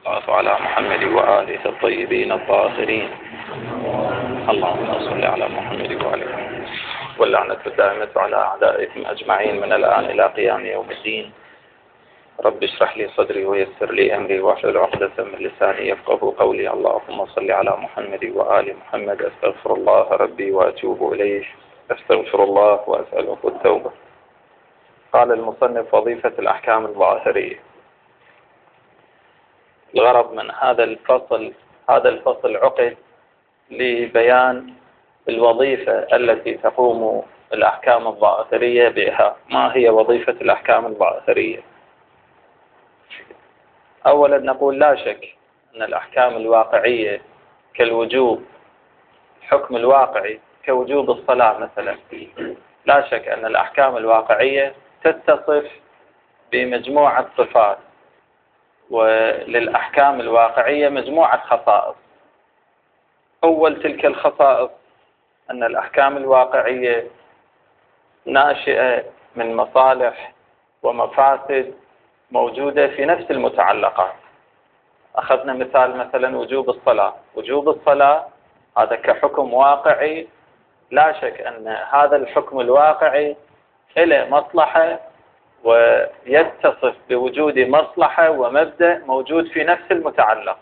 الله على محمد وآله الطيبين الطاهرين. اللهم صل على محمد وآله واللعنة الدائمة على أعدائكم أجمعين من الآن إلى قيام يوم الدين. رب اشرح لي صدري ويسر لي أمري واحلل عقدة من لساني يفقهوا قولي. اللهم صل على محمد وآل محمد. أستغفر الله ربي وأتوب إليه. أستغفر الله وأسأله التوبة. قال المصنف: وظيفة الأحكام الظاهرية. الغرض من هذا الفصل عقد لبيان الوظيفة التي تقوم الأحكام الظاهرية بها. ما هي وظيفة الأحكام الظاهرية؟ أولا نقول لا شك أن الأحكام الواقعية كالوجوب، الحكم الواقعي كوجوب الصلاة مثلا، لا شك أن الأحكام الواقعية تتصف بمجموعة صفات، وللأحكام الواقعية مجموعة خصائص. أول تلك الخصائص أن الأحكام الواقعية ناشئة من مصالح ومفاسد موجودة في نفس المتعلقات. أخذنا مثلا وجوب الصلاة. وجوب الصلاة هذا كحكم واقعي، لا شك أن هذا الحكم الواقعي له مصلحة ويتصف بوجود مصلحة ومبدأ موجود في نفس المتعلق.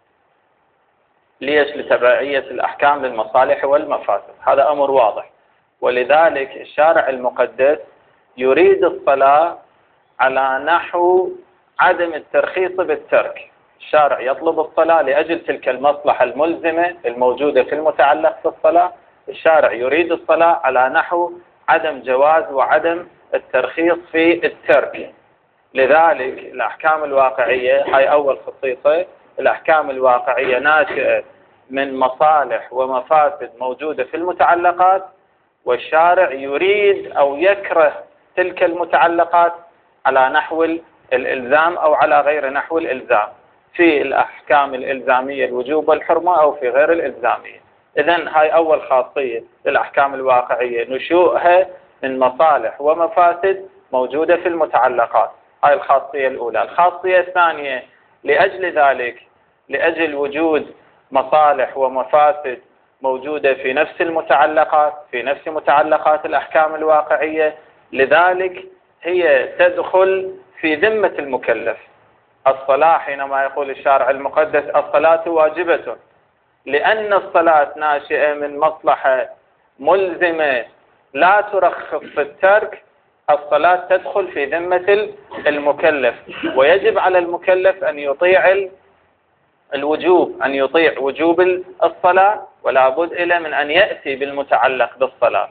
ليش؟ لتبعية الأحكام للمصالح والمفاسد. هذا أمر واضح. ولذلك الشارع المقدس يريد الصلاة على نحو عدم الترخيص بالترك. الشارع يطلب الصلاة لأجل تلك المصلحة الملزمة الموجودة في المتعلق بالصلاة. الشارع يريد الصلاة على نحو عدم جواز وعدم الترخيص في الترك. لذلك الأحكام الواقعية، هاي أول خصيصة، الأحكام الواقعية ناشئة من مصالح ومفاسد موجودة في المتعلقات، والشارع يريد أو يكره تلك المتعلقات على نحو الإلزام أو على غير نحو الإلزام، في الأحكام الإلزامية الوجوب والحرمة أو في غير الإلزامية. إذن هاي أول خاصية للأحكام الواقعية، نشوءها من مصالح ومفاسد موجودة في المتعلقات. هاي الخاصية الأولى. الخاصية الثانية، لأجل ذلك، لأجل وجود مصالح ومفاسد موجودة في نفس المتعلقات، في نفس متعلقات الأحكام الواقعية، لذلك هي تدخل في ذمة المكلف. الصلاة حينما يقول الشارع المقدس الصلاة واجبة، لأن الصلاة ناشئة من مصلحة ملزمة لا ترخص في الترك، الصلاة تدخل في ذمة المكلف، ويجب على المكلف أن يطيع الوجوب، أن يطيع وجوب الصلاة، ولا بد إلا من أن يأتي بالمتعلق بالصلاة.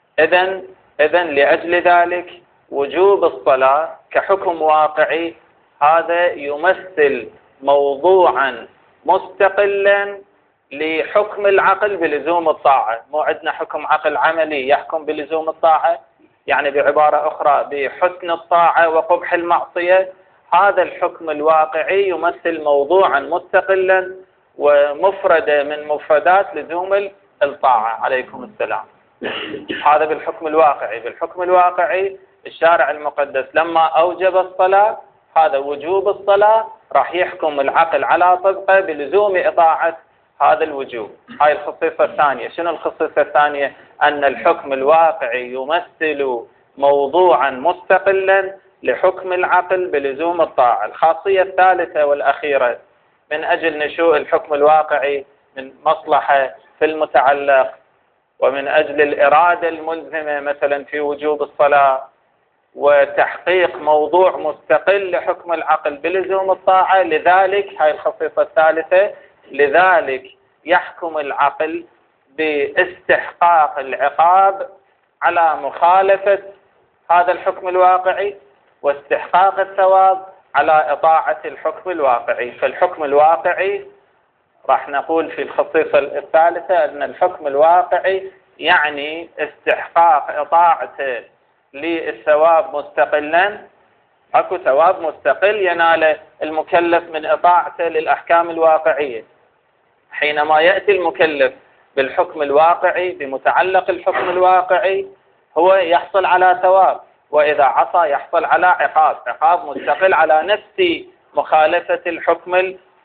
إذن لأجل ذلك وجوب الصلاة كحكم واقعي هذا يمثل موضوعا مستقلا لحكم العقل بلزوم الطاعة. مو عندنا حكم عقل عملي يحكم بلزوم الطاعة، يعني بعبارة أخرى بحسن الطاعة وقبح المعصية. هذا الحكم الواقعي يمثل موضوعا مستقلا ومفردة من مفردات لزوم الطاعة. عليكم السلام. هذا بالحكم الواقعي. بالحكم الواقعي الشارع المقدس لما أوجب الصلاة، هذا وجوب الصلاة راح يحكم العقل على طبقه بلزوم إطاعة هذا الوجوب. هاي الخصيصة الثانية. شنو الخصيصة الثانية؟ أن الحكم الواقعي يمثل موضوعا مستقلا لحكم العقل بلزوم الطاعة. الخاصية الثالثة والأخيرة، من أجل نشوء الحكم الواقعي من مصلحة في المتعلق، ومن أجل الإرادة الملزمة مثلا في وجوب الصلاة، وتحقيق موضوع مستقل لحكم العقل بلزوم الطاعة، لذلك هاي الخصيصة الثالثة، لذلك يحكم العقل باستحقاق العقاب على مخالفة هذا الحكم الواقعي، واستحقاق الثواب على إطاعة الحكم الواقعي. فالحكم الواقعي راح نقول في الخصيصة الثالثة أن الحكم الواقعي يعني استحقاق إطاعته للثواب مستقلا. اكو ثواب مستقل ينال المكلف من إطاعته للأحكام الواقعية. حينما يأتي المكلف بالحكم الواقعي بمتعلق الحكم الواقعي هو يحصل على ثواب، وإذا عصى يحصل على عقاب مستقل على نفس مخالفة الحكم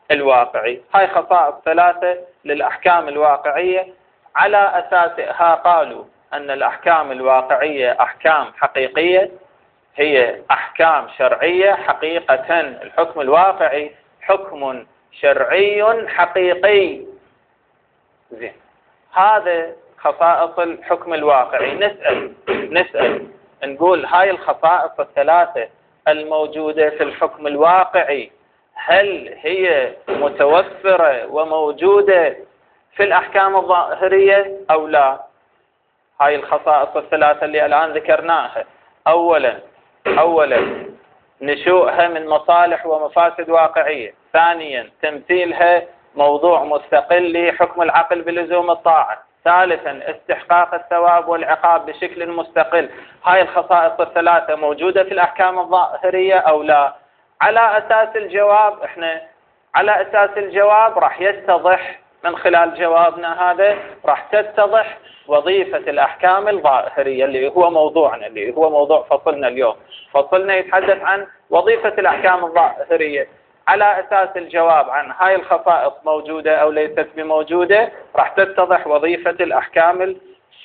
الواقعي. هاي خصائص ثلاثة للأحكام الواقعية، على أساسها قالوا أن الأحكام الواقعية أحكام حقيقية، هي أحكام شرعية حقيقة. الحكم الواقعي حكم شرعي حقيقي. زين، هذا خصائص الحكم الواقعي. نسأل نقول هاي الخصائص الثلاثة الموجودة في الحكم الواقعي هل هي متوفرة وموجودة في الأحكام الظاهرية أو لا؟ هاي الخصائص الثلاثة اللي الآن ذكرناها، أولا نشوءها من مصالح ومفاسد واقعية، ثانيا تمثيلها موضوع مستقل لحكم العقل بلزوم الطاعة، ثالثا استحقاق الثواب والعقاب بشكل مستقل. هاي الخصائص الثلاثة موجودة في الأحكام الظاهرية أو لا؟ على أساس الجواب راح يتضح من خلال جوابنا هذا، راح تتضح وظيفة الأحكام الظاهرية اللي هو موضوعنا، اللي هو موضوع فصلنا اليوم. فصلنا يتحدث عن وظيفة الأحكام الظاهرية. على أساس الجواب عن هاي الخصائص موجودة أو ليست بموجودة راح تتضح وظيفة الأحكام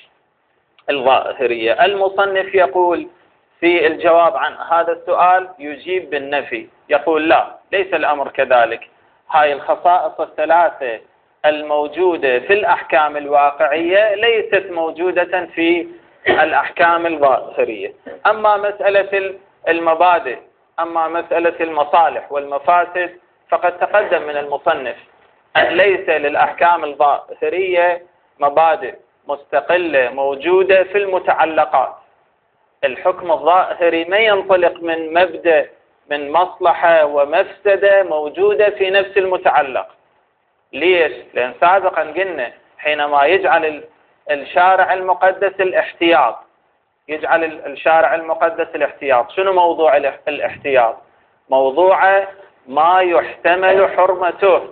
الظاهرية. المصنف يقول في الجواب عن هذا السؤال يجيب بالنفي، يقول لا، ليس الأمر كذلك. هاي الخصائص الثلاثة الموجودة في الأحكام الواقعية ليست موجودة في الأحكام الظاهرية. أما مسألة المبادئ، أما مسألة المصالح والمفاسد، فقد تقدم من المصنف أن ليس للأحكام الظاهرية مبادئ مستقلة موجودة في المتعلقات. الحكم الظاهري ما ينطلق من مبدأ من مصلحة ومفسدة موجودة في نفس المتعلق. ليش؟ لأن سابقا قلنا حينما يجعل الشارع المقدس الاحتياط، يجعل الشارع المقدس الاحتياط، شنو موضوع الاحتياط؟ موضوع ما يحتمل حرمته.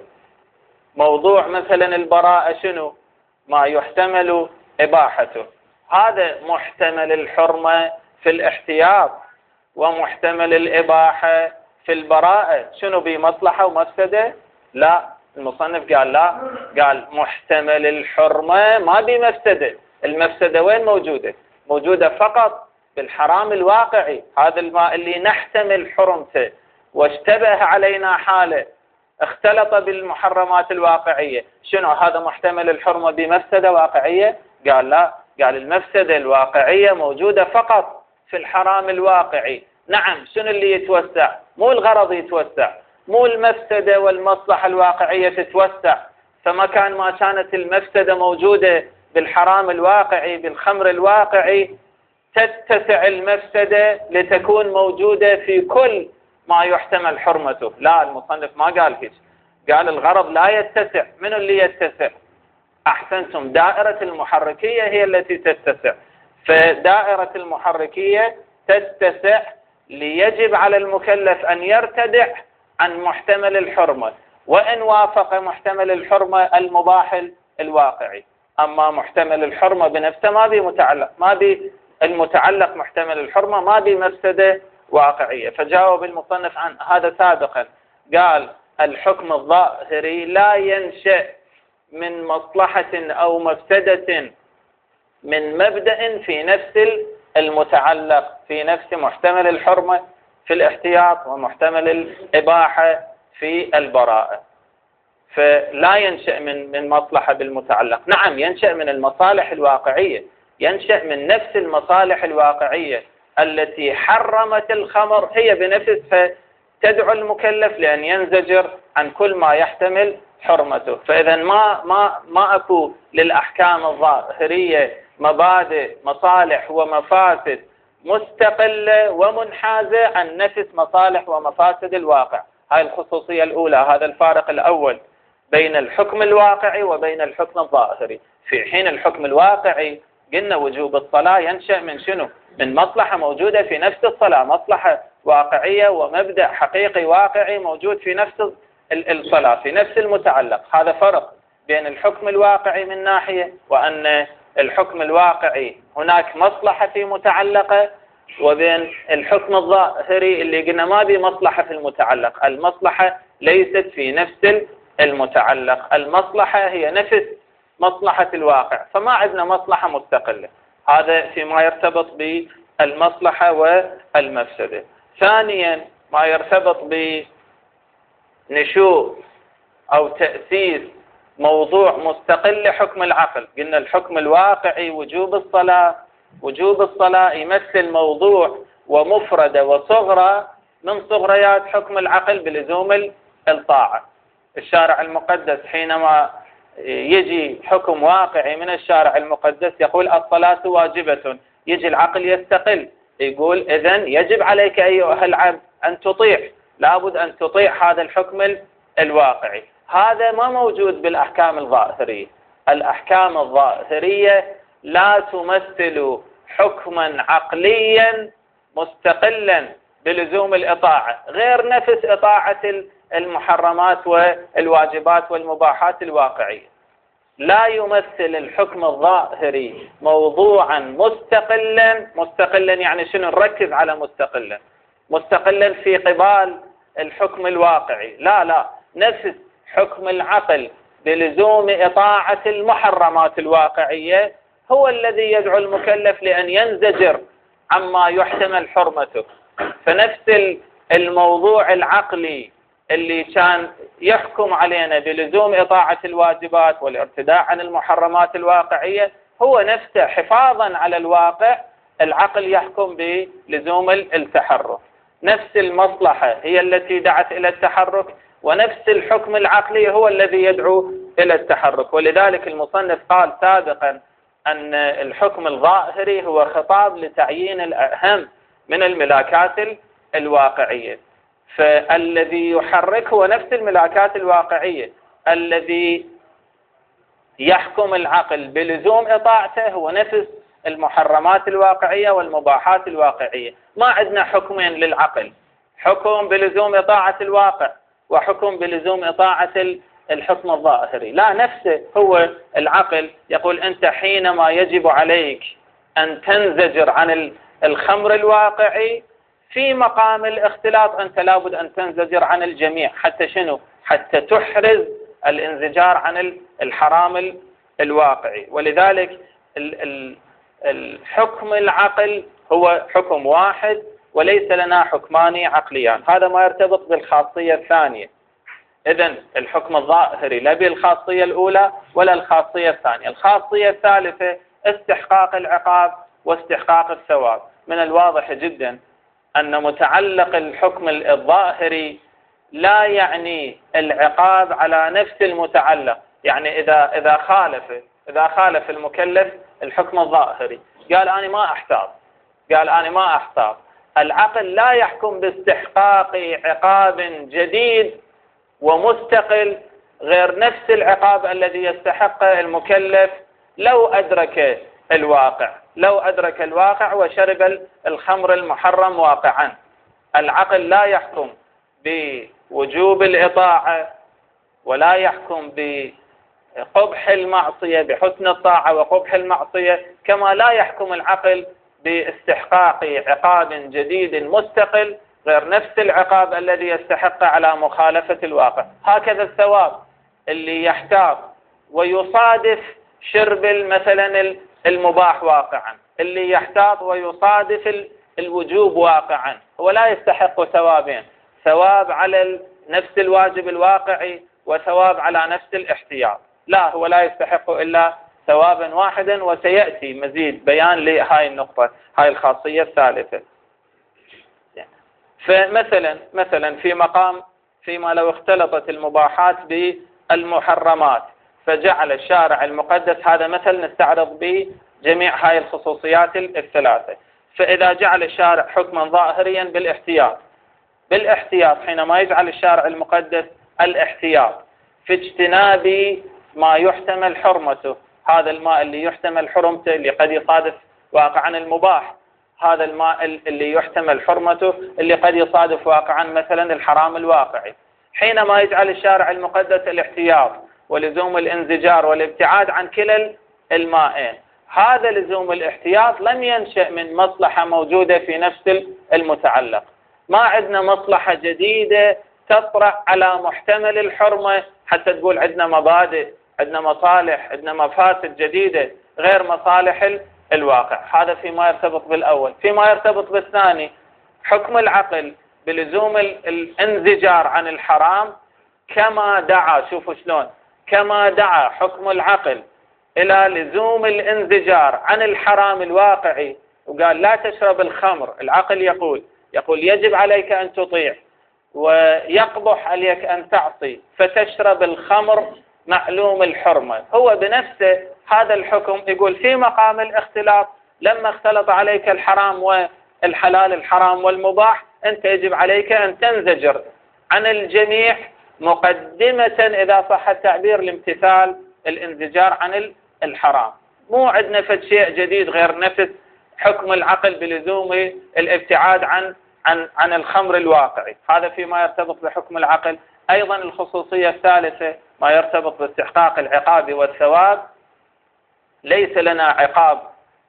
موضوع مثلا البراءة شنو؟ ما يحتمل إباحته. هذا محتمل الحرمة في الاحتياط، ومحتمل الإباحة في البراءة. شنو بمصلحة ومفسدة؟ لا، المصنف قال لا، قال محتمل الحرمة ما بمفسدة. المفسدة وين موجودة؟ موجودة فقط بالحرام الواقعي. هذا الماء اللي نحتمل حرمته واشتبه علينا حاله، اختلط بالمحرمات الواقعية، شنو هذا محتمل الحرمة بمفسدة واقعية؟ قال لا، قال المفسدة الواقعية موجودة فقط في الحرام الواقعي. نعم، شنو اللي يتوسع؟ مو الغرض يتوسع، مو المفسدة والمصلحة الواقعية تتوسع. فمكان ما كانت المفسدة موجودة بالحرام الواقعي بالخمر الواقعي تتسع المفسدة لتكون موجودة في كل ما يحتمل حرمته. لا، المصنف ما قال هيك، قال الغرض لا يتسع. من اللي يتسع؟ أحسنتم، دائرة المحركية هي التي تتسع. فدائرة المحركية تتسع ليجب على المكلف أن يرتدع عن محتمل الحرمة، وإن وافق محتمل الحرمة المباح الواقعي. أما محتمل الحرمة بنفسه ما بي متعلق، ما بي المتعلق محتمل الحرمة ما بي مفسدة واقعية. فجاوب المصنف عن هذا سابقا، قال الحكم الظاهري لا ينشأ من مصلحة أو مفسدة من مبدأ في نفس المتعلق، في نفس محتمل الحرمة في الاحتياط ومحتمل الإباحة في البراءة. فلا ينشأ من مصلحة بالمتعلق. نعم، ينشأ من المصالح الواقعية، ينشأ من نفس المصالح الواقعية التي حرمت الخمر، هي بنفسها تدعو المكلف لأن ينزجر عن كل ما يحتمل حرمته. فإذا ما أكو للأحكام الظاهرية مبادئ مصالح ومفاسد مستقلة ومنحازة عن نفس مصالح ومفاسد الواقع. هاي الخصوصية الأولى، هذا الفارق الأول بين الحكم الواقعي وبين الحكم الظاهري. في حين الحكم الواقعي قلنا وجوب الصلاة ينشأ من شنو؟ من مصلحة موجودة في نفس الصلاة، مصلحة واقعية ومبدأ حقيقي واقعي موجود في نفس الصلاة، في نفس المتعلق. هذا فرق بين الحكم الواقعي من ناحية، وأن الحكم الواقعي هناك مصلحة في متعلقة، وبين الحكم الظاهري اللي قلنا ما بي مصلحة في المتعلق. المصلحة ليست في نفس المتعلق. المصلحة هي نفس مصلحة الواقع، فما عندنا مصلحة مستقلة. هذا فيما يرتبط بالمصلحة والمفسدة. ثانيا ما يرتبط بنشوء أو تأسيس موضوع مستقل لحكم العقل. قلنا الحكم الواقعي وجوب الصلاة يمثل موضوع ومفردة وصغرى من صغريات حكم العقل بلزوم الطاعة. الشارع المقدس حينما يجي حكم واقعي من الشارع المقدس يقول الصلاة واجبة، يجي العقل يستقل يقول إذن يجب عليك أيها العبد أن تطيع، لابد أن تطيع هذا الحكم الواقعي. هذا ما موجود بالأحكام الظاهرية. الأحكام الظاهرية لا تمثل حكما عقليا مستقلا بلزوم الإطاعة، غير نفس إطاعة المحرمات والواجبات والمباحات الواقعية. لا يمثل الحكم الظاهري موضوعا مستقلا يعني شنو؟ نركز على مستقلا في قبال الحكم الواقعي. لا، نفس حكم العقل بلزوم إطاعة المحرمات الواقعية هو الذي يدعو المكلف لأن ينزجر عما يحتمل حرمته. فنفس الموضوع العقلي اللي كان يحكم علينا بلزوم إطاعة الواجبات والارتداء عن المحرمات الواقعية هو نفسه حفاظا على الواقع العقل يحكم بلزوم التحرك. نفس المصلحة هي التي دعت إلى التحرك، ونفس الحكم العقلي هو الذي يدعو إلى التحرك. ولذلك المصنف قال سابقا أن الحكم الظاهري هو خطاب لتعيين الأهم من الملاكات الواقعية. فالذي يحرك هو نفس الملاكات الواقعية، الذي يحكم العقل بلزوم إطاعته هو نفس المحرمات الواقعية والمباحات الواقعية. ما عندنا حكمين للعقل، حكم بلزوم إطاعة الواقع وحكم بلزوم إطاعة الحكم الظاهري. لا، نفسه هو العقل يقول أنت حينما يجب عليك أن تنزجر عن الخمر الواقعي في مقام الاختلاط أنت لابد أن تنزجر عن الجميع. حتى شنو؟ حتى تحرز الانزجار عن الحرام الواقعي. ولذلك الحكم العقل هو حكم واحد وليس لنا حكمان عقليان. هذا ما يرتبط بالخاصية الثانية. إذن الحكم الظاهري لا بالخاصية الأولى ولا الخاصية الثانية. الخاصية الثالثة استحقاق العقاب واستحقاق الثواب. من الواضح جدا أن متعلق الحكم الظاهري لا يعني العقاب على نفس المتعلق. يعني إذا خالف المكلف الحكم الظاهري قال أنا ما أحتاط، العقل لا يحكم باستحقاق عقاب جديد ومستقل غير نفس العقاب الذي يستحقه المكلف لو أدرك الواقع وشرب الخمر المحرم واقعا. العقل لا يحكم بوجوب الإطاعة ولا يحكم بقبح المعصية بحسن الطاعة وقبح المعصية، كما لا يحكم العقل باستحقاق عقاب جديد مستقل غير نفس العقاب الذي يستحق على مخالفة الواقع. هكذا الثواب اللي يحتاط ويصادف شرب مثلا المباح واقعا، اللي يحتاط ويصادف الوجوب واقعا، هو لا يستحق ثوابين، ثواب على نفس الواجب الواقعي وثواب على نفس الاحتياط. لا، هو لا يستحق إلا ثوابا واحدا. وسيأتي مزيد بيان لهاي النقطة، هاي الخاصية الثالثة. فمثلا فيما لو اختلطت المباحات بالمحرمات فجعل الشارع المقدس، هذا مثل نستعرض به جميع هاي الخصوصيات الثلاثة. فإذا جعل الشارع حكما ظاهريا بالاحتياط حينما يجعل الشارع المقدس الاحتياط في اجتناب ما يحتمل حرمته، هذا الماء اللي يحتمل حرمته اللي قد يصادف واقعا المباح، هذا الماء اللي يحتمل حرمته اللي قد يصادف واقعا مثلا الحرام الواقعي. حينما يجعل الشارع المقدس الاحتياط ولزوم الانزجار والابتعاد عن كلا المائين، هذا لزوم الاحتياط لم ينشأ من مصلحة موجودة في نفس المتعلق. ما عندنا مصلحة جديدة تطرح على محتمل الحرمة حتى تقول عندنا مبادئ، عندنا مصالح، عندنا مفاسد جديدة غير مصالح الواقع. هذا فيما يرتبط بالأول. فيما يرتبط بالثاني، حكم العقل بلزوم الانزجار عن الحرام كما دعا، شوفوا شلون، كما دعا حكم العقل إلى لزوم الانزجار عن الحرام الواقعي وقال لا تشرب الخمر، العقل يقول يجب عليك أن تطيع ويقبح عليك أن تعصي فتشرب الخمر معلوم الحرمة. هو بنفسه هذا الحكم يقول في مقام الاختلاط، لما اختلط عليك الحرام والحلال، الحرام والمباح، أنت يجب عليك أن تنزجر عن الجميع مقدمة إذا صح التعبير لامتثال الانزجار عن الحرام. مو عندنا فد شيء جديد غير نفس حكم العقل بلزوم الابتعاد عن الخمر الواقعي. هذا فيما يرتبط بحكم العقل. أيضا الخصوصية الثالثة ما يرتبط باستحقاق العقاب والثواب، ليس لنا عقاب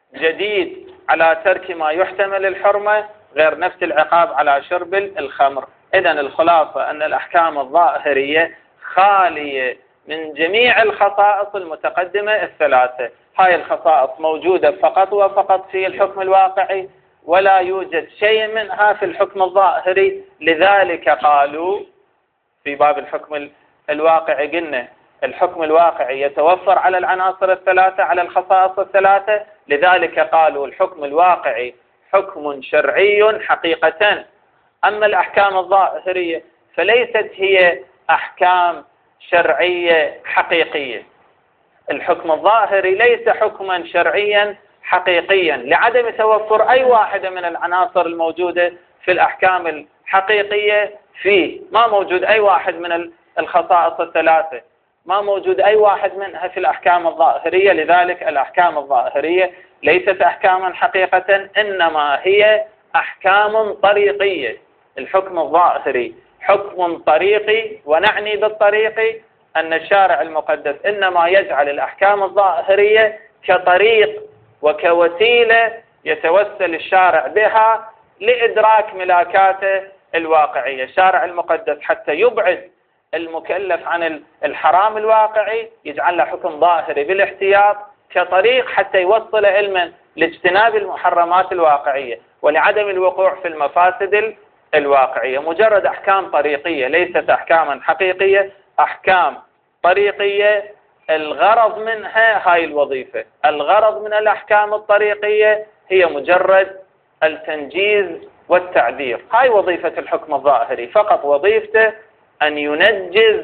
جديد على ترك ما يحتمل الحرمة غير نفس العقاب على شرب الخمر. إذن الخلاصة أن الأحكام الظاهرية خالية من جميع الخصائص المتقدمة الثلاثة. هاي الخصائص موجودة فقط وفقط في الحكم الواقعي، ولا يوجد شيء منها في الحكم الظاهري. لذلك قالوا في باب الحكم الواقعي، قلنا الحكم الواقعي يتوفر على العناصر الثلاثة، على الخصائص الثلاثة، لذلك قالوا الحكم الواقعي حكم شرعي حقيقة. أما الأحكام الظاهرية فليست هي أحكام شرعية حقيقية. الحكم الظاهري ليس حكما شرعيا حقيقيا لعدم توفر أي واحدة من العناصر الموجودة في الأحكام الحقيقية فيه. ما موجود أي واحد من الخصائص الثلاثة، ما موجود أي واحد منها في الأحكام الظاهرية. لذلك الأحكام الظاهرية ليست أحكاما حقيقة، إنما هي أحكام طريقية. الحكم الظاهري حكم طريقي، ونعني بالطريقي أن الشارع المقدس إنما يجعل الأحكام الظاهرية كطريق وكوسيلة يتوسل الشارع بها لإدراك ملاكاته الواقعية. الشارع المقدس حتى يبعد المكلف عن الحرام الواقعي يجعل له حكم ظاهري بالاحتياط كطريق حتى يوصل علما لاجتناب المحرمات الواقعية ولعدم الوقوع في المفاسد الواقعية. مجرد أحكام طريقية، ليست أحكاما حقيقية، أحكام طريقية. الغرض منها هاي الوظيفة، الغرض من الأحكام الطريقية هي مجرد التنجيز والتعذير. هاي وظيفة الحكم الظاهري، فقط وظيفته أن ينجز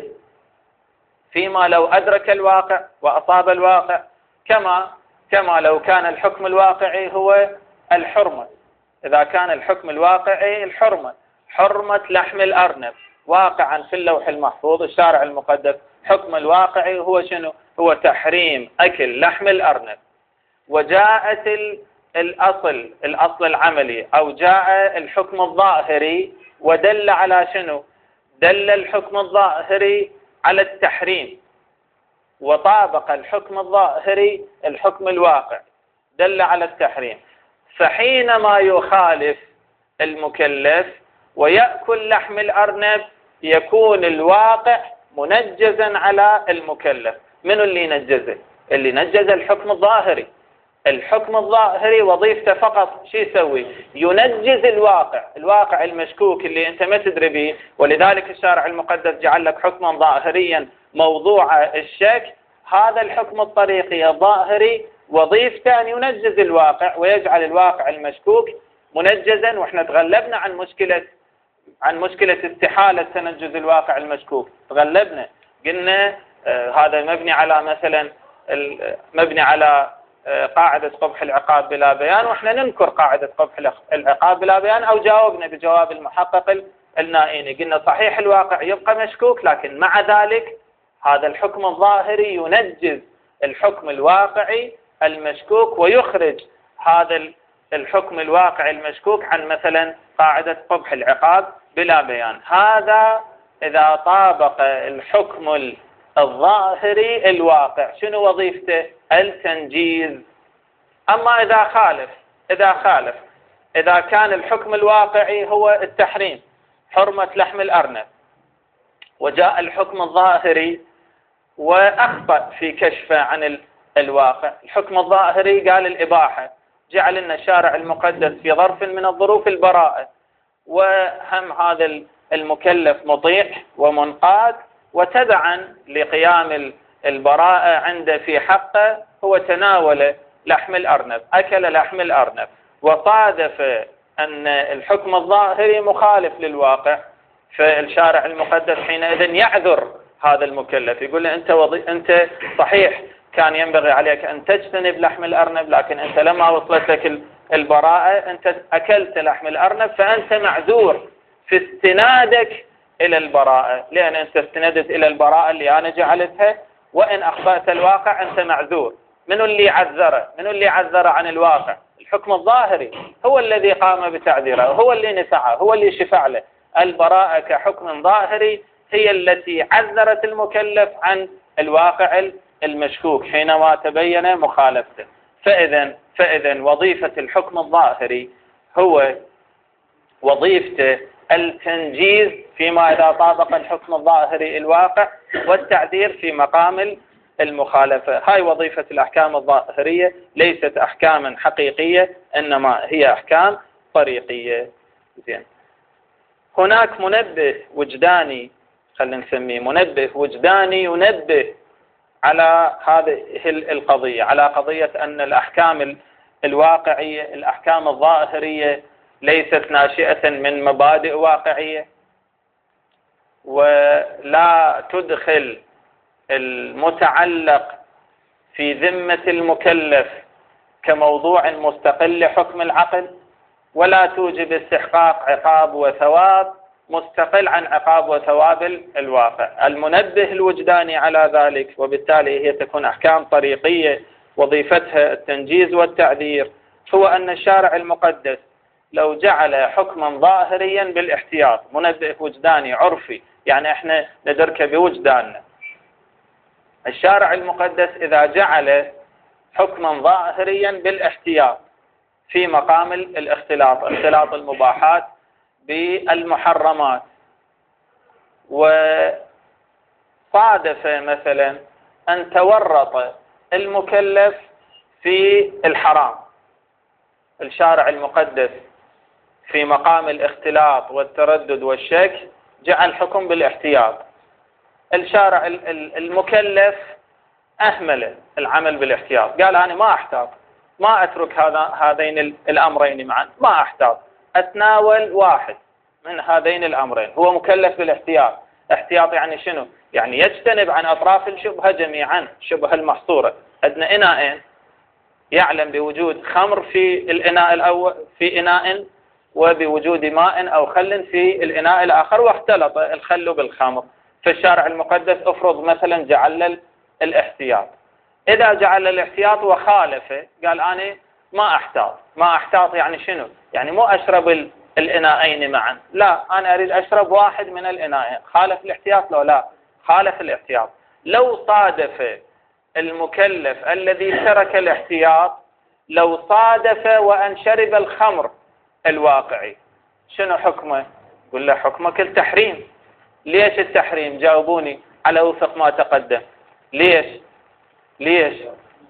فيما لو أدرك الواقع وأصاب الواقع، كما لو كان الحكم الواقعي هو الحرمة. إذا كان الحكم الواقعي الحرمة، حرمة لحم الأرنب واقعا في اللوح المحفوظ الشارع المقدس، حكم الواقعي هو شنو؟ هو تحريم أكل لحم الأرنب. وجاءت الأصل العملي أو جاء الحكم الظاهري ودل على شنو؟ دل الحكم الظاهري على التحريم، وطابق الحكم الظاهري الحكم الواقع دل على التحريم. فحينما يخالف المكلف ويأكل لحم الأرنب يكون الواقع منجزا على المكلف. من اللي ينجزه؟ اللي نجز الحكم الظاهري. الحكم الظاهري وظيفته فقط شو يسوي؟ ينجز الواقع المشكوك اللي انت ما تدري به. ولذلك الشارع المقدس جعل لك حكما ظاهريا موضوع الشك. هذا الحكم الطريقي الظاهري وظيفته ان ينجز الواقع ويجعل الواقع المشكوك منجزا. واحنا تغلبنا عن مشكلة استحالة تنجز الواقع المشكوك، تغلبنا، قلنا هذا مبني على مثلا مبني على قاعدة قبح العقاب بلا بيان، واحنا ننكر قاعدة قبح العقاب بلا بيان. او جاوبنا بجواب المحقق النائيني، قلنا صحيح الواقع يبقى مشكوك، لكن مع ذلك هذا الحكم الظاهري ينجز الحكم الواقعي المشكوك ويخرج هذا الحكم الواقعي المشكوك عن مثلا قاعدة قبح العقاب بلا بيان. هذا إذا طابق الحكم الظاهري الواقع. شنو وظيفته؟ التنجيز. أما إذا خالف إذا كان الحكم الواقعي هو التحريم، حرمة لحم الأرنب، وجاء الحكم الظاهري وأخطأ في كشفه عن الواقع. الحكم الظاهري قال الإباحة، جعل لنا الشارع المقدس في ظرف من الظروف البراءة، وهم هذا المكلف مطيع ومنقاد، وتبعا لقيام البراءة عنده في حقه هو تناول لحم الأرنب، أكل لحم الأرنب، وصادف أن الحكم الظاهري مخالف للواقع، فالشارع المقدس حينئذ يعذر هذا المكلف، يقول له أنت صحيح كان ينبغي عليك أن تجتنب لحم الأرنب، لكن أنت لما وصلت لك البراءة أنت أكلت لحم الأرنب، فأنت معذور في استنادك إلى البراءة، لأن أنت استندت إلى البراءة اللي أنا جعلتها، وإن أخطأت الواقع أنت معذور. من اللي عذره؟ من اللي عذره عن الواقع؟ الحكم الظاهري هو الذي قام بتعذيره، هو اللي نفعه، هو اللي شفع له. البراءة كحكم ظاهري هي التي عذرت المكلف عن الواقع المشكوك حينما تبين مخالفته. فإذا وظيفة الحكم الظاهري هو وظيفته التنجيز فيما إذا طابق الحكم الظاهري الواقع، والتعذير في مقام المخالفة. هاي وظيفة الأحكام الظاهرية، ليست أحكاما حقيقية، إنما هي أحكام طريقية. زين. هناك منبه وجداني، خلينا نسميه منبه وجداني، ينبه على هذه القضية، على قضية أن الأحكام الواقعية، الأحكام الظاهرية ليست ناشئة من مبادئ واقعية، ولا تدخل المتعلق في ذمة المكلف كموضوع مستقل لحكم العقل، ولا توجب استحقاق عقاب وثواب مستقل عن عقاب وثواب الواقع. المنبه الوجداني على ذلك، وبالتالي هي تكون أحكام طريقية وظيفتها التنجيز والتعذير، هو أن الشارع المقدس لو جعل حكما ظاهريا بالاحتياط، منبه وجداني عرفي، يعني احنا ندركه بوجداننا. الشارع المقدس إذا جعل حكما ظاهريا بالاحتياط في مقام الاختلاط، اختلاط المباحات بالمحرمات، وصادف مثلا أن تورط المكلف في الحرام، الشارع المقدس في مقام الاختلاط والتردد والشك جعل حكم بالاحتياط. الشارع المكلف أهمل العمل بالاحتياط، قال أنا ما أحتاط، ما أترك هذين الأمرين معا، ما أحتاط، أتناول واحد من هذين الأمرين. هو مكلف بالاحتياط. احتياط يعني شنو؟ يعني يجتنب عن أطراف الشبهة جميعا، الشبهة المحصورة. عندنا إناءين، يعلم بوجود خمر في الإناء الأول، في إناء، وبوجود ماء أو خل في الإناء الآخر، واختلط الخل بالخمر. فالشارع المقدس افرض مثلا جعل الاحتياط، إذا جعل الاحتياط وخالفه، قال أنا ما أحتاط. ما أحتاط يعني شنو؟ يعني مو أشرب الإناءين معا، لا، أنا أريد أشرب واحد من الإناءين. خالف الاحتياط لو لا؟ خالف الاحتياط. لو صادف المكلف الذي ترك الاحتياط، لو صادف وأن شرب الخمر الواقعي، شنو حكمه؟ قل له حكمك التحريم. ليش التحريم؟ جاوبوني على وفق ما تقدم. ليش؟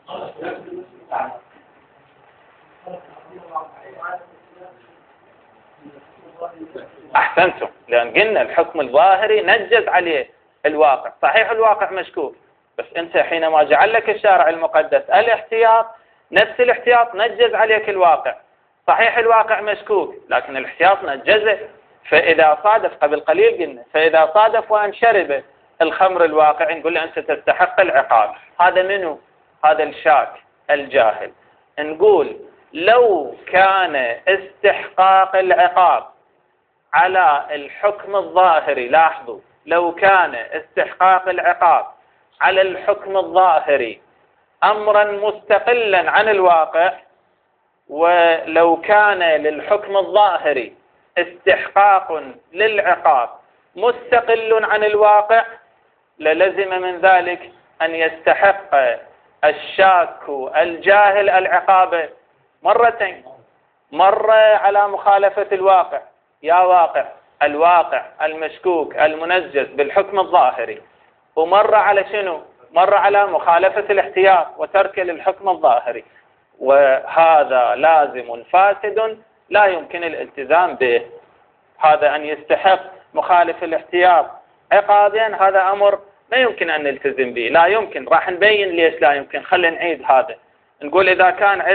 أحسنتم، لأن قلنا الحكم الظاهري نجز عليه الواقع. صحيح الواقع مشكوك، بس أنت حينما جعل لك الشارع المقدس الاحتياط، نفس الاحتياط نجز عليك الواقع. صحيح الواقع مشكوك، لكن الاحتياط نجزه. فإذا صادف، قبل قليل قلنا، فإذا صادف وأن شرب الخمر الواقع، نقول له أنت تستحق العقاب. هذا منو؟ هذا الشاك الجاهل. نقول لو كان استحقاق العقاب على الحكم الظاهري، لاحظوا، لو كان استحقاق العقاب على الحكم الظاهري أمرا مستقلا عن الواقع، ولو كان للحكم الظاهري استحقاق للعقاب مستقل عن الواقع، للزم من ذلك أن يستحق الشاك الجاهل العقاب مرتين. مرة على مخالفة الواقع، يا واقع الواقع المشكوك المنجز بالحكم الظاهري ومر على شنو؟ مر على مخالفة الاحتياط وترك للحكم الظاهري، وهذا لازم فاسد لا يمكن الالتزام به. هذا أن يستحق مخالف الاحتياط عقابين، هذا أمر ما يمكن أن نلتزم به، لا يمكن. راح نبين ليش لا يمكن. خلينا نعيد هذا، نقول إذا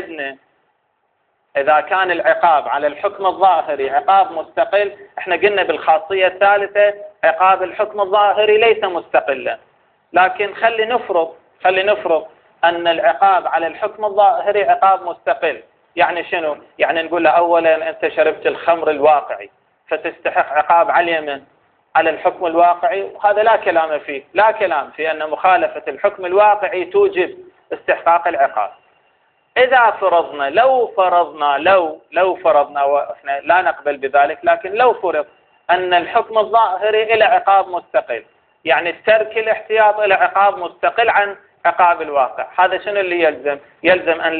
كان العقاب على الحكم الظاهري عقاب مستقل، احنا قلنا بالخاصية الثالثة عقاب الحكم الظاهري ليس مستقلا، لكن خلي نفرض أن العقاب على الحكم الظاهري عقاب مستقل. يعني شنو؟ يعني نقول له أولا أنت شربت الخمر الواقعي فتستحق عقاب على اليمن على الحكم الواقعي، وهذا لا كلام فيه، لا كلام في أن مخالفة الحكم الواقعي توجب استحقاق العقاب. إذا فرضنا لو فرضنا وإحنا لا نقبل بذلك، لكن لو فرض أن الحكم الظاهري إلى عقاب مستقل، يعني الترك الاحتياط إلى عقاب مستقل عن عقاب الواقع، هذا شنو اللي يلزم؟ يلزم أن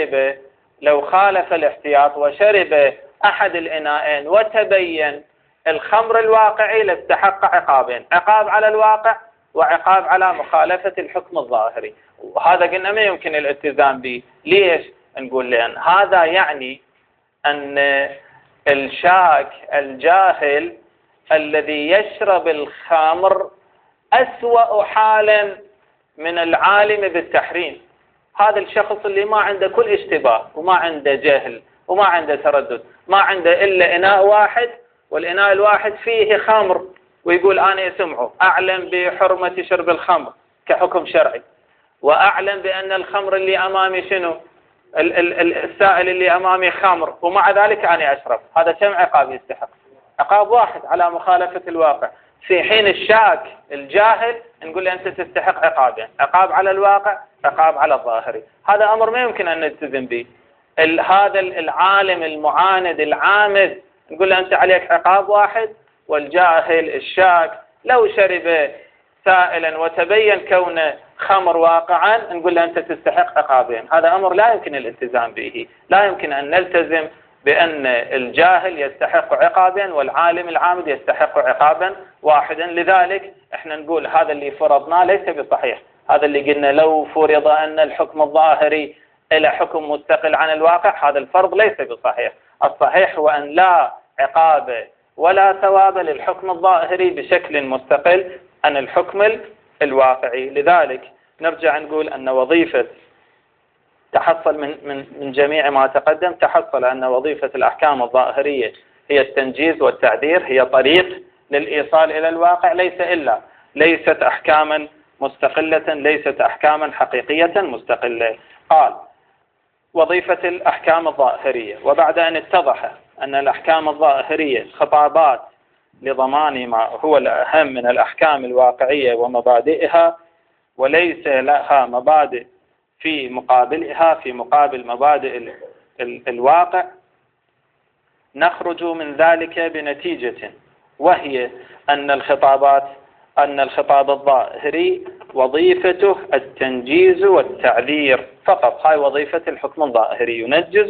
لو خالف الاحتياط وشرب أحد الإناءين وتبين الخمر الواقعي لاستحق عقابين، عقاب على الواقع وعقاب على مخالفة الحكم الظاهري. وهذا قلنا ما يمكن الالتزام به. ليش؟ نقول لأن هذا يعني أن الشاك الجاهل الذي يشرب الخمر أسوأ حالا من العالم بالتحريم. هذا الشخص اللي ما عنده كل اشتباه وما عنده جهل وما عنده تردد، ما عنده إلا إناء واحد، والإناء الواحد فيه خمر، ويقول أنا أسمعه أعلم بحرمة شرب الخمر كحكم شرعي، وأعلم بأن الخمر اللي أمامي شنو؟ السائل اللي أمامي خمر، ومع ذلك أنا أشرب. هذا كم عقاب يستحق؟ عقاب واحد على مخالفة الواقع. في حين الشاك الجاهل نقول له أنت تستحق عقابين، عقاب على الواقع، عقاب على الظاهري. هذا أمر ما يمكن أن نلتزم به. هذا العالم المعاند العامد نقول له أنت عليك عقاب واحد، والجاهل الشاك لو شرب سائلا وتبين كونه خمر واقعا نقول له أنت تستحق عقابين. هذا أمر لا يمكن الالتزام به. لا يمكن أن نلتزم بأن الجاهل يستحق عقابا والعالم العامد يستحق عقابا واحدا. لذلك احنا نقول هذا اللي فرضناه ليس بصحيح. هذا اللي قلنا لو فرض أن الحكم الظاهري إلى حكم مستقل عن الواقع، هذا الفرض ليس بصحيح. الصحيح هو أن لا عقاب ولا ثواب للحكم الظاهري بشكل مستقل عن الحكم الواقعي. لذلك نرجع نقول أن وظيفة تحصل من جميع ما تقدم، تحصل أن وظيفة الأحكام الظاهرية هي التنجيز والتعذير، هي طريق للإيصال إلى الواقع، ليست أحكاما مستقلة، ليست أحكاما حقيقية مستقلة. قال وظيفة الأحكام الظاهرية، وبعد أن اتضح أن الأحكام الظاهرية خطابات لضمان ما هو الأهم من الأحكام الواقعية ومبادئها، وليس لها مبادئ في مقابلها، في مقابل مبادئ الواقع، نخرج من ذلك بنتيجة، وهي أن الخطاب الظاهري وظيفته التنجيز والتعذير فقط. هاي وظيفة الحكم الظاهري،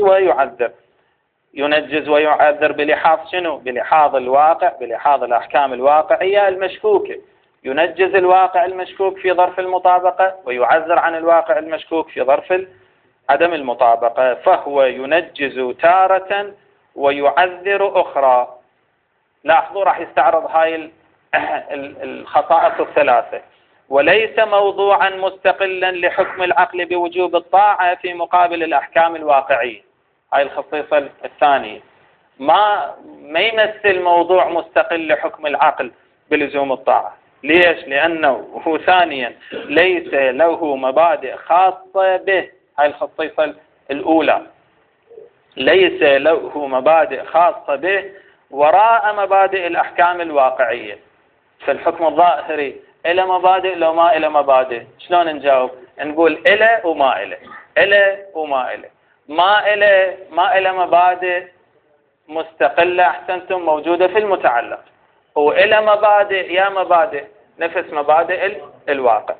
ينجز ويعذر بلحاظ شنو؟ بلحاظ الواقع، بلحاظ الأحكام الواقعية المشكوكة. ينجز الواقع المشكوك في ظرف المطابقة، ويعذر عن الواقع المشكوك في ظرف عدم المطابقة. فهو ينجز تارة ويعذر أخرى. لاحظوا راح يستعرض هاي الخصائص الثلاثة. وليس موضوعا مستقلا لحكم العقل بوجوب الطاعة في مقابل الأحكام الواقعية. هاي الخصيصة الثانية. ما يمثل موضوع مستقل لحكم العقل بلزوم الطاعة. ليش؟ لأنه هو ثانيا ليس له مبادئ خاصة به. هاي الخصيصة الأولى، ليس له مبادئ خاصة به وراء مبادئ الأحكام الواقعية. فالحكم الظاهري إلى مبادئ لو ما إلى مبادئ؟ شلون نجاوب؟ نقول إلى وما إلى، إلى وما إلى. ما إلى مبادئ مستقلة أحسنتم موجودة في المتعلق، وإلى مبادئ يا مبادئ نفس مبادئ الواقع.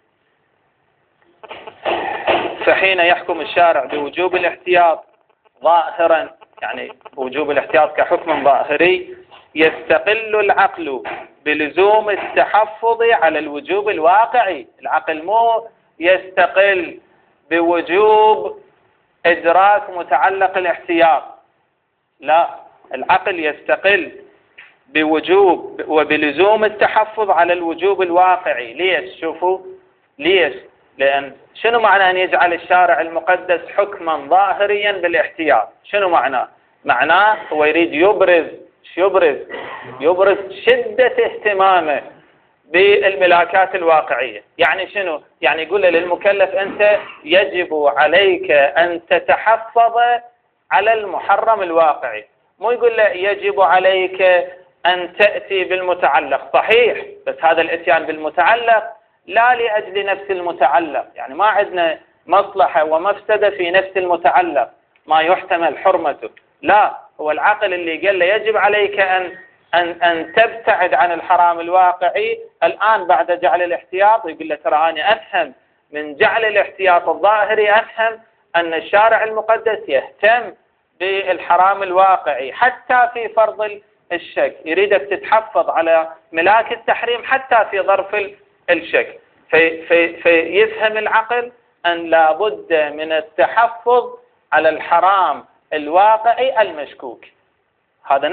فحين يحكم الشارع بوجوب الاحتياط ظاهرا، يعني وجوب الاحتياط كحكم ظاهري، يستقل العقل بلزوم التحفظ على الوجوب الواقعي. العقل مو يستقل بوجوب إدراك متعلق الاحتياط، لا، العقل يستقل بوجوب وبلزوم التحفظ على الوجوب الواقعي. ليش؟ شوفوا ليش؟ لأن شنو معنى أن يجعل الشارع المقدس حكما ظاهريا بالاحتياط؟ شنو معناه؟ معناه هو يريد يبرز شدة اهتمامه بالملاكات الواقعية. يعني شنو؟ يعني يقول للمكلف أنت يجب عليك أن تتحفظ على المحرم الواقعي، مو يقول له يجب عليك أن تأتي بالمتعلق. صحيح، بس هذا الاتيان بالمتعلق لا لأجل نفس المتعلق، يعني ما عندنا مصلحة ومفسدة في نفس المتعلق ما يحتمل حرمته، لا، هو العقل اللي قال له يجب عليك أن تبتعد عن الحرام الواقعي. الآن بعد جعل الاحتياط يقول له ترى أنا أفهم من جعل الاحتياط الظاهري، أفهم أن الشارع المقدس يهتم بالحرام الواقعي حتى في فرض الشك، يريدك تتحفظ على ملاك التحريم حتى في ظرف الشك. فيفهم العقل أن لا بد من التحفظ على الحرام الواقعي المشكوك. هذا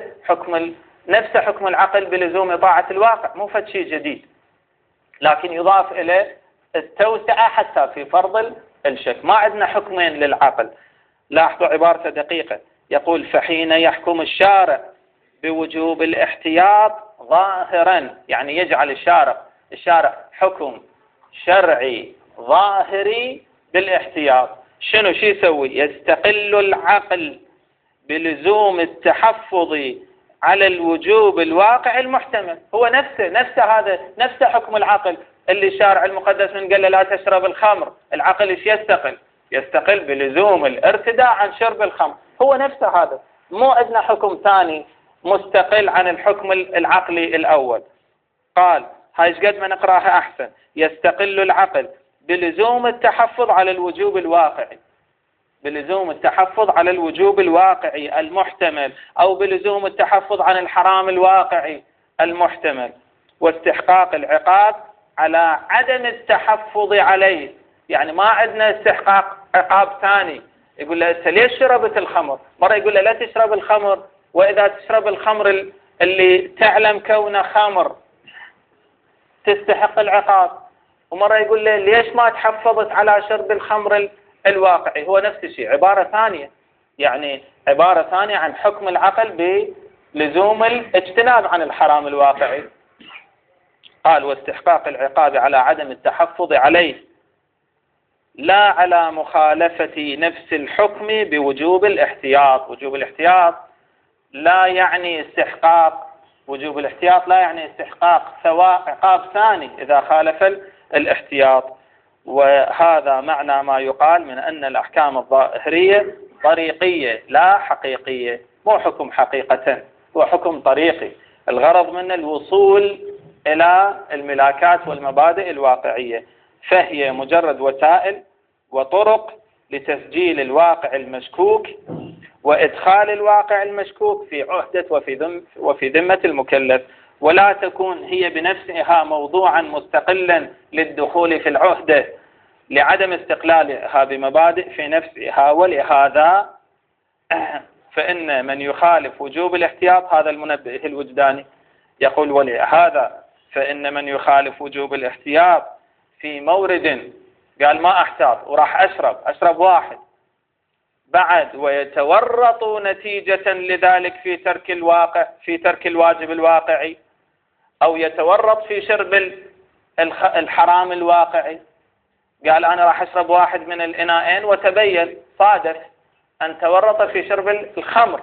نفس حكم العقل بلزوم طاعة الواقع، مو فد شيء جديد، لكن يضاف إلى التوسعة حتى في فرض الشك. ما عندنا حكمين للعقل. لاحظوا عبارته دقيقة، يقول فحين يحكم الشارع بوجوب الاحتياط ظاهرا، يعني يجعل الشارع حكم شرعي ظاهري بالاحتياط. شو يسوي؟ يستقل العقل بلزوم التحفظ على الوجوب الواقع المحتمل. هو نفس حكم العقل اللي الشارع المقدس من قال له لا تشرب الخمر، العقل ايش يستقل بلزوم الارتداء عن شرب الخمر. هو نفسه هذا، مو عندنا حكم ثاني مستقل عن الحكم العقلي الأول. قال هاي ايش قد ما نقراها أحسن، يستقل العقل بلزوم التحفظ على الوجوب الواقعي، بلزوم التحفظ على الوجوب الواقعي المحتمل، أو بلزوم التحفظ عن الحرام الواقعي المحتمل، واستحقاق العقاب على عدم التحفظ عليه. يعني ما عندنا استحقاق عقاب ثاني، يقول له أنت ليش شربت الخمر؟ مرة يقول له لا تشرب الخمر، وإذا تشرب الخمر اللي تعلم كونه خمر تستحق العقاب. ومرة يقول له ليش ما تحفظت على شرب الخمر الواقعي؟ هو نفس الشيء، عبارة ثانية، يعني عبارة ثانية عن حكم العقل بلزوم الاجتناب عن الحرام الواقعي. قال واستحقاق العقاب على عدم التحفظ عليه لا على مخالفة نفس الحكم بوجوب الاحتياط. وجوب الاحتياط لا يعني استحقاق، وجوب الاحتياط لا يعني استحقاق سواء عقاب ثاني إذا خالف الاحتياط. وهذا معنى ما يقال من أن الأحكام الظاهرية طريقية لا حقيقية، مو حكم حقيقة، هو حكم طريقي، الغرض من الوصول إلى الملاكات والمبادئ الواقعية، فهي مجرد وسائل وطرق لتسجيل الواقع المشكوك وإدخال الواقع المشكوك في عهدة وفي ذمة المكلف، ولا تكون هي بنفسها موضوعا مستقلا للدخول في العهدة لعدم استقلالها بمبادئ في نفسها. ولهذا فإن من يخالف وجوب الاحتياط، هذا المنبه الوجداني يقول ولهذا فإن من يخالف وجوب الاحتياط في مورد، قال ما أحتاط وراح أشرب واحد بعد، ويتورط نتيجة لذلك في ترك الواجب الواقعي، أو يتورط في شرب الحرام الواقعي. قال أنا راح أشرب واحد من الإناءين وتبين صادف أن تورط في شرب الخمر،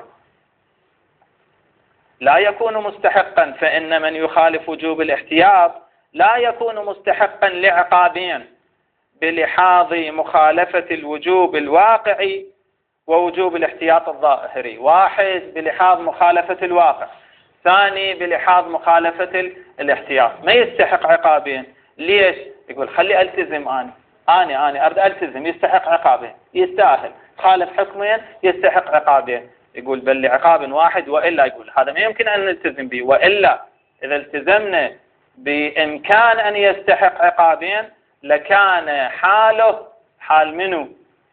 لا يكون مستحقا. فإن من يخالف وجوب الاحتياط لا يكون مستحقا لعقابين بلحاظ مخالفة الوجوب الواقعي ووجوب الاحتياط الظاهري. واحد بلحاظ مخالفة الواقع، ثاني بلحاظ مخالفة الاحتياط، ما يستحق عقابين. ليش؟ يقول خلي ألتزم، أنا أرد ألتزم، يستحق عقابين، يستاهل. خالف حكمين يستحق عقابين. يقول بل لعقاب واحد، وإلا يقول هذا ما يمكن أن نلتزم به، وإلا إذا التزمنا بإمكان أن يستحق عقابين لكان حاله حال منه؟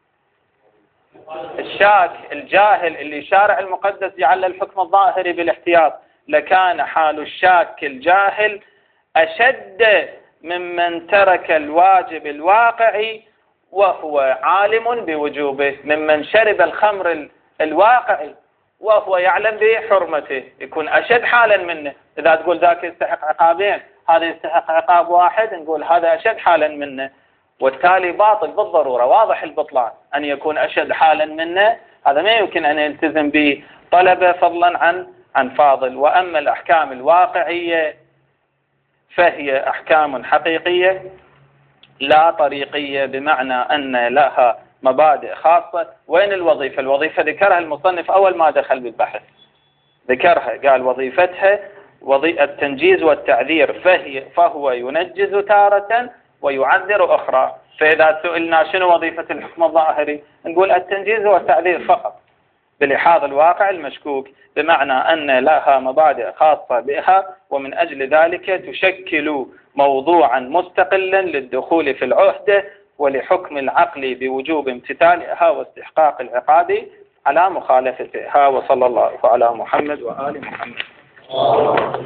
الشاك الجاهل اللي شارع المقدس جعل الحكم الظاهري بالاحتياط، لكان حال الشاك الجاهل أشد ممن ترك الواجب الواقعي وهو عالم بوجوبه، ممن شرب الخمر الواقعي وهو يعلم بحرمته، يكون أشد حالا منه. إذا تقول ذاك يستحق عقابين هذا يستحق عقاب واحد، نقول هذا أشد حالا منه، والتالي باطل بالضرورة، واضح البطلان أن يكون أشد حالا منه، هذا ما يمكن أن يلتزم به طلبة فضلا عن فاضل. وأما الأحكام الواقعية فهي أحكام حقيقية لا طريقية، بمعنى أن لها مبادئ خاصة. وين الوظيفة؟ الوظيفة ذكرها المصنف أول ما دخل بالبحث، ذكرها قال وظيفتها التنجيز والتعذير، فهو ينجز تارة ويعذر أخرى. فإذا سئلنا شنو وظيفة الحكم الظاهري نقول التنجيز والتعذير فقط بلحاظ الواقع المشكوك، بمعنى أن لها مبادئ خاصة بها، ومن أجل ذلك تشكل موضوعا مستقلا للدخول في العهدة ولحكم العقل بوجوب امتثالها واستحقاق العقاب على مخالفتها. وصلى الله على محمد وآل محمد.